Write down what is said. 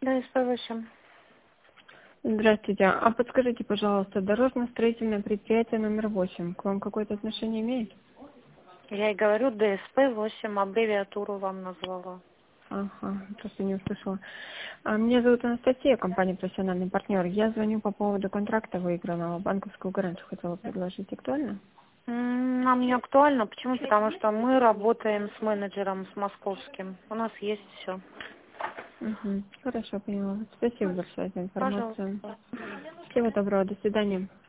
ДСП-8. Здравствуйте. А подскажите, пожалуйста, дорожно-строительное предприятие номер 8 к вам какое-то отношение имеет? Я и говорю ДСП-8, аббревиатуру вам назвала. Ага, просто не услышала. Меня зовут Анастасия, компания «Профессиональный партнер». Я звоню по поводу контракта выигранного. Банковскую гарантию хотела предложить. Актуально? Нам не актуально. Почему? Потому что мы работаем с менеджером, с московским. У нас есть все. Угу. Хорошо, поняла. Спасибо большое за информацию. Пожалуйста. Всего доброго, до свидания.